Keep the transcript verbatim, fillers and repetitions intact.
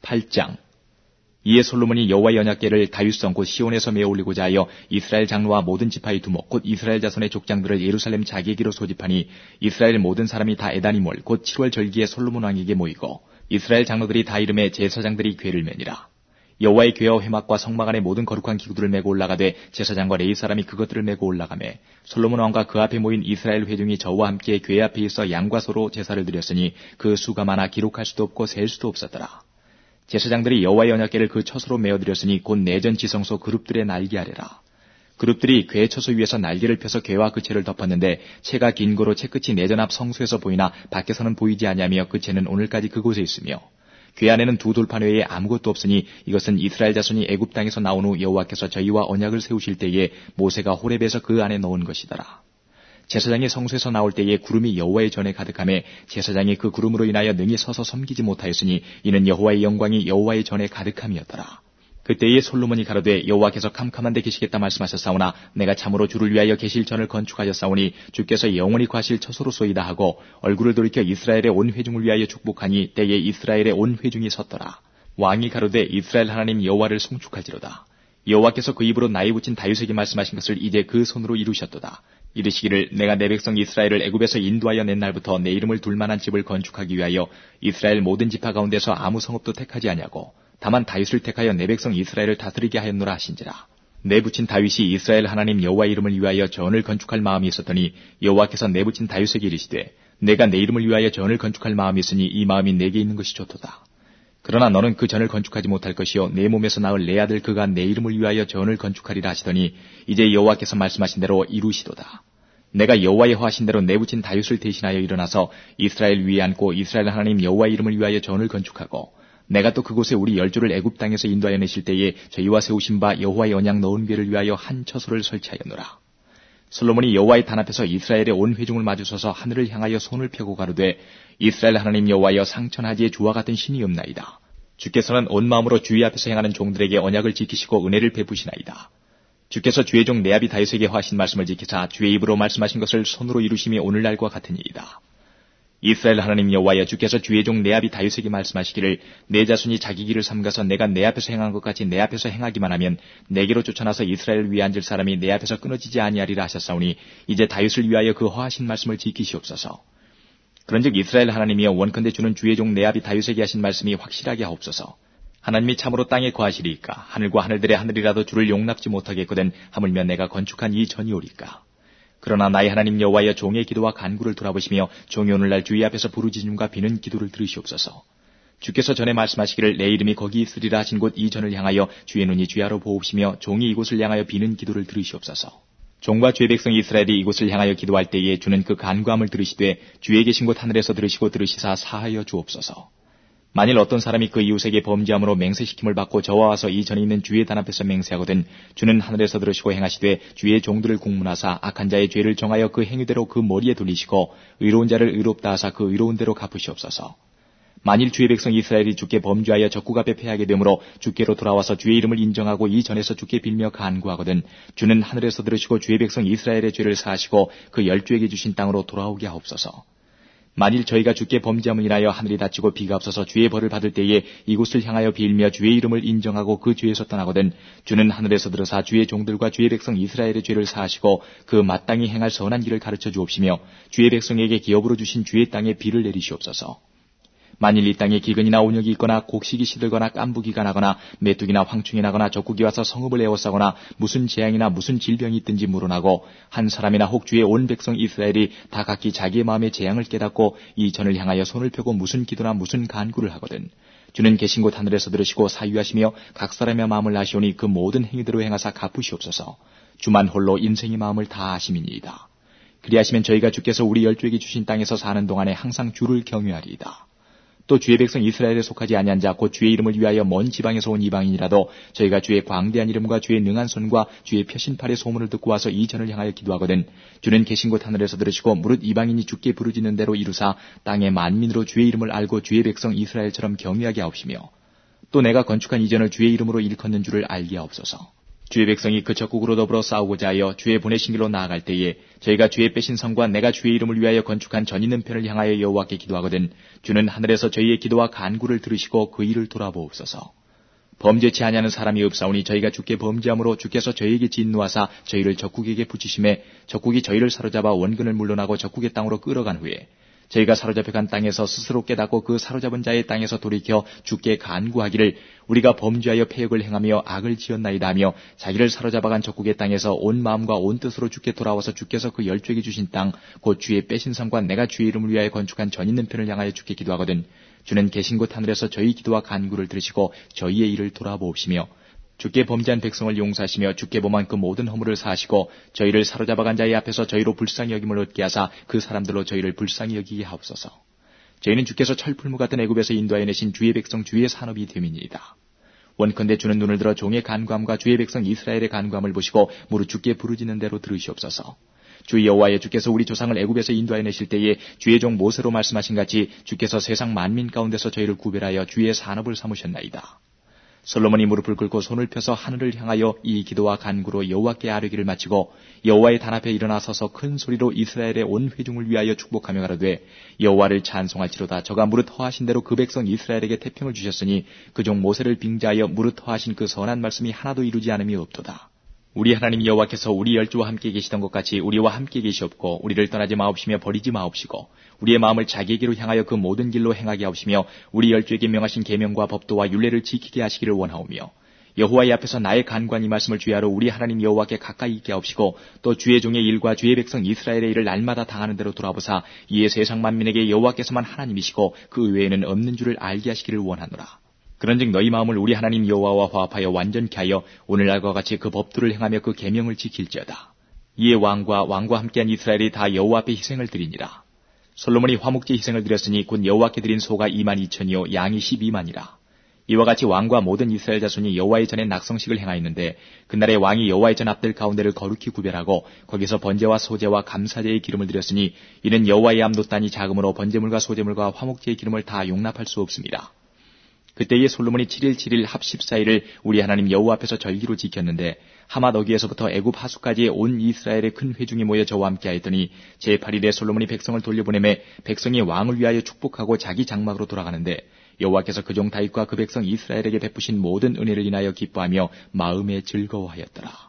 팔 장. 이에 솔로몬이 여호와의 언약궤를 다윗성 곧 시온에서 메어 올리고자 하여 이스라엘 장로와 모든 지파의 두목 곧 이스라엘 자손의 족장들을 예루살렘 자기에게로 소집하니 이스라엘 모든 사람이 다 에다니몰 곧 칠월 절기에 솔로몬 왕에게 모이고 이스라엘 장로들이 다 이름에 제사장들이 궤를 매니라. 여호와의 궤와 회막과 성막 안에 모든 거룩한 기구들을 메고 올라가되 제사장과 레위 사람이 그것들을 메고 올라가매 솔로몬 왕과 그 앞에 모인 이스라엘 회중이 저와 함께 궤 앞에 있어 양과 소로 제사를 드렸으니 그 수가 많아 기록할 수도 없고 셀 수도 없었더라. 제사장들이 여호와의 언약궤를 그 처소로 메어드렸으니 곧 내전 지성소 그룹들의 날개 아래라. 그룹들이 궤 처소 위에서 날개를 펴서 궤와 그 채를 덮었는데 채가 긴 고로 채 끝이 내전 앞 성소에서 보이나 밖에서는 보이지 아니하며 그 채는 오늘까지 그곳에 있으며 궤 안에는 두 돌판 외에 아무것도 없으니 이것은 이스라엘 자손이 애굽 땅에서 나온 후 여호와께서 저희와 언약을 세우실 때에 모세가 호렙에서 그 안에 넣은 것이더라. 제사장이 성소에서 나올 때에 구름이 여호와의 전에 가득하며 제사장이 그 구름으로 인하여 능히 서서 섬기지 못하였으니 이는 여호와의 영광이 여호와의 전에 가득함이었더라. 그때에 솔로몬이 가로되 여호와께서 캄캄한 데 계시겠다 말씀하셨사오나 내가 참으로 주를 위하여 계실 전을 건축하셨사오니 주께서 영원히 과실 처소로소이다 하고 얼굴을 돌이켜 이스라엘의 온 회중을 위하여 축복하니 때에 이스라엘의 온 회중이 섰더라. 왕이 가로되 이스라엘 하나님 여호와를 송축할지로다. 여호와께서 그 입으로 나의 붙인 다윗에게 말씀하신 것을 이제 그 손으로 이루셨도다. 이르시기를 내가 내 백성 이스라엘을 애굽에서 인도하여 낸 날부터 내 이름을 둘 만한 집을 건축하기 위하여 이스라엘 모든 지파 가운데서 아무 성읍도 택하지 아니하고 다만 다윗을 택하여 내 백성 이스라엘을 다스리게 하였노라 하신지라. 내 붙인 다윗이 이스라엘 하나님 여호와의 이름을 위하여 전을 건축할 마음이 있었더니 여호와께서 내 붙인 다윗에게 이르시되 내가 내 이름을 위하여 전을 건축할 마음이 있으니 이 마음이 내게 있는 것이 좋도다. 그러나 너는 그 전을 건축하지 못할 것이요 내 몸에서 낳을 내 아들 그가 내 이름을 위하여 전을 건축하리라 하시더니 이제 여호와께서 말씀하신 대로 이루시도다. 내가 여호와의 허하신 대로 내붙인 다윗을 대신하여 일어나서 이스라엘 위에 앉고 이스라엘 하나님 여호와의 이름을 위하여 전을 건축하고 내가 또 그곳에 우리 열조를 애굽 땅에서 인도하여 내실 때에 저희와 세우신 바 여호와의 언약 넣은 궤를 위하여 한 처소를 설치하였노라. 솔로몬이 여호와의 단 앞에서 이스라엘의 온 회중을 마주서서 하늘을 향하여 손을 펴고 가로되 이스라엘 하나님 여호와여 상천하지에 주와 같은 신이 없나이다. 주께서는 온 마음으로 주의 앞에서 행하는 종들에게 언약을 지키시고 은혜를 베푸시나이다. 주께서 주의 종 레아비 다윗에게 하신 말씀을 지키사 주의 입으로 말씀하신 것을 손으로 이루심이 오늘날과 같으니이다. 이스라엘 하나님 여호와여 주께서 주의 종 레아비 다윗에게 말씀하시기를 내 자손이 자기 길을 삼가서 내가 내 앞에서 행한 것 같이 내 앞에서 행하기만 하면 내게로 쫓아나서 이스라엘 위에 앉을 사람이 내 앞에서 끊어지지 아니하리라 하셨사오니 이제 다윗을 위하여 그 허하신 말씀을 지키시옵소서. 그런즉 이스라엘 하나님이여 원컨대 주는 주의 종 레아비 다윗에게 하신 말씀이 확실하게 하옵소서. 하나님이 참으로 땅에 거하시리이까 하늘과 하늘들의 하늘이라도 주를 용납지 못하겠거든 하물며 내가 건축한 이 전이오리까. 그러나 나의 하나님 여호와여 종의 기도와 간구를 돌아보시며 종이 오늘날 주의 앞에서 부르짖음과 비는 기도를 들으시옵소서. 주께서 전에 말씀하시기를 내 이름이 거기 있으리라 하신 곳 이 전을 향하여 주의 눈이 주야로 보옵시며 종이 이곳을 향하여 비는 기도를 들으시옵소서. 종과 주의 백성 이스라엘이 이곳을 향하여 기도할 때에 주는 그 간구함을 들으시되 주의 계신 곳 하늘에서 들으시고 들으시사 사하여 주옵소서. 만일 어떤 사람이 그 이웃에게 범죄함으로 맹세시킴을 받고 저와 와서 이 전에 있는 주의 단 앞에서 맹세하거든 주는 하늘에서 들으시고 행하시되 주의 종들을 국문하사 악한 자의 죄를 정하여 그 행위대로 그 머리에 돌리시고 의로운 자를 의롭다 하사 그 의로운 대로 갚으시옵소서. 만일 주의 백성 이스라엘이 주께 범죄하여 적국 앞에 패하게 되므로 주께로 돌아와서 주의 이름을 인정하고 이 전에서 주께 빌며 간구하거든 주는 하늘에서 들으시고 주의 백성 이스라엘의 죄를 사하시고 그 열조에게 주신 땅으로 돌아오게 하옵소서. 만일 저희가 주께 범죄함을 인하여 하늘이 닫히고 비가 없어서 주의 벌을 받을 때에 이곳을 향하여 빌며 주의 이름을 인정하고 그 죄에서 떠나거든 주는 하늘에서 들으사 주의 종들과 주의 백성 이스라엘의 죄를 사하시고 그 마땅히 행할 선한 길을 가르쳐 주옵시며 주의 백성에게 기업으로 주신 주의 땅에 비를 내리시옵소서. 만일 이 땅에 기근이나 온역이 있거나 곡식이 시들거나 깐부기가 나거나 메뚜기나 황충이 나거나 적국이 와서 성읍을 에워싸거나 무슨 재앙이나 무슨 질병이 있든지 물어나고 한 사람이나 혹 주의 온 백성 이스라엘이 다 각기 자기의 마음의 재앙을 깨닫고 이 전을 향하여 손을 펴고 무슨 기도나 무슨 간구를 하거든 주는 계신 곳 하늘에서 들으시고 사유하시며 각 사람의 마음을 아시오니 그 모든 행위대로 행하사 갚으시옵소서. 주만 홀로 인생의 마음을 다 아심이니이다. 그리하시면 저희가 주께서 우리 열조에게 주신 땅에서 사는 동안에 항상 주를 경외하리이다. 또 주의 백성 이스라엘에 속하지 아니한 자 곧 주의 이름을 위하여 먼 지방에서 온 이방인이라도 저희가 주의 광대한 이름과 주의 능한 손과 주의 펴신 팔의 소문을 듣고 와서 이 전을 향하여 기도하거든 주는 계신 곳 하늘에서 들으시고 무릇 이방인이 주께 부르짖는 대로 이루사 땅의 만민으로 주의 이름을 알고 주의 백성 이스라엘처럼 경외하게 하옵시며 또 내가 건축한 이 전을 주의 이름으로 일컫는 줄을 알게 하옵소서. 주의 백성이 그 적국으로 더불어 싸우고자 하여 주의 보내신 길로 나아갈 때에 저희가 주의 빼신 성과 내가 주의 이름을 위하여 건축한 전 있는 편을 향하여 여호와께 기도하거든 주는 하늘에서 저희의 기도와 간구를 들으시고 그 일을 돌아보옵소서. 범죄치 아니하는 사람이 없사오니 저희가 주께 범죄함으로 주께서 저희에게 진노하사 저희를 적국에게 붙이심에 적국이 저희를 사로잡아 원근을 물러나고 적국의 땅으로 끌어간 후에 저희가 사로잡혀간 땅에서 스스로 깨닫고 그 사로잡은 자의 땅에서 돌이켜 주께 간구하기를 우리가 범죄하여 패역을 행하며 악을 지었나이다 하며 자기를 사로잡아간 적국의 땅에서 온 마음과 온 뜻으로 주께 돌아와서 주께서 그 열조에게 주신 땅 곧 주의 빼신 성과 내가 주의 이름을 위하여 건축한 전 있는 편을 향하여 주께 기도하거든 주는 계신 곳 하늘에서 저희 기도와 간구를 들으시고 저희의 일을 돌아보옵시며 주께 범죄한 백성을 용서하시며 주께 범한 그 모든 허물을 사하시고 저희를 사로잡아간 자의 앞에서 저희로 불쌍히 여김을 얻게 하사 그 사람들로 저희를 불쌍히 여기게 하옵소서. 저희는 주께서 철풀무 같은 애굽에서 인도하여 내신 주의 백성 주의 산업이 됨이니이다. 원컨대 주는 눈을 들어 종의 간구함과 주의 백성 이스라엘의 간구함을 보시고 무릇 주께 부르짖는 대로 들으시옵소서. 주 여호와여 주께서 우리 조상을 애굽에서 인도하여 내실 때에 주의 종 모세로 말씀하신 같이 주께서 세상 만민 가운데서 저희를 구별하여 주의 산업을 삼으셨나이다. 솔로몬이 무릎을 꿇고 손을 펴서 하늘을 향하여 이 기도와 간구로 여호와께 아뢰기를 마치고 여호와의 단 앞에 일어나 서서 큰 소리로 이스라엘의 온 회중을 위하여 축복하며 가로되 여호와를 찬송할지로다. 저가 무릇 허하신 대로 그 백성 이스라엘에게 태평을 주셨으니 그 종 모세를 빙자하여 무릇 허하신 그 선한 말씀이 하나도 이루지 않음이 없도다. 우리 하나님 여호와께서 우리 열조와 함께 계시던 것 같이 우리와 함께 계시옵고 우리를 떠나지 마옵시며 버리지 마옵시고 우리의 마음을 자기에게로 향하여 그 모든 길로 행하게 하옵시며 우리 열조에게 명하신 계명과 법도와 율례를 지키게 하시기를 원하오며 여호와의 앞에서 나의 간구한 이 말씀을 주의하러 우리 하나님 여호와께 가까이 있게 하옵시고 또 주의 종의 일과 주의 백성 이스라엘의 일을 날마다 당하는 대로 돌아보사 이에 세상 만민에게 여호와께서만 하나님이시고 그 외에는 없는 줄을 알게 하시기를 원하노라. 그런즉 너희 마음을 우리 하나님 여호와와 화합하여 완전케 하여 오늘날과 같이 그 법도를 행하며 그 계명을 지킬지어다. 이에 왕과 왕과 함께한 이스라엘이 다 여호와 앞에 희생을 드리니라. 솔로몬이 화목제 희생을 드렸으니 곧 여호와께 드린 소가 이만 이천이요 양이 십이만이라. 이와 같이 왕과 모든 이스라엘 자손이 여호와의 전에 낙성식을 행하였는데 그날에 왕이 여호와의 전 앞들 가운데를 거룩히 구별하고 거기서 번제와 소제와 감사제의 기름을 드렸으니 이는 여호와의 암노단이 작음으로 번제물과 소제물과 화목제의 기름을 다 용납할 수 없습니다. 그때에 솔로몬이 칠일 칠일 합 십사일을 우리 하나님 여호와 앞에서 절기로 지켰는데 하맛 어귀에서부터 애굽 하수까지의 온 이스라엘의 큰 회중이 모여 저와 함께 하였더니 제팔일에 솔로몬이 백성을 돌려보내매 백성이 왕을 위하여 축복하고 자기 장막으로 돌아가는데 여호와께서 그 종 다윗과 그 백성 이스라엘에게 베푸신 모든 은혜를 인하여 기뻐하며 마음에 즐거워하였더라.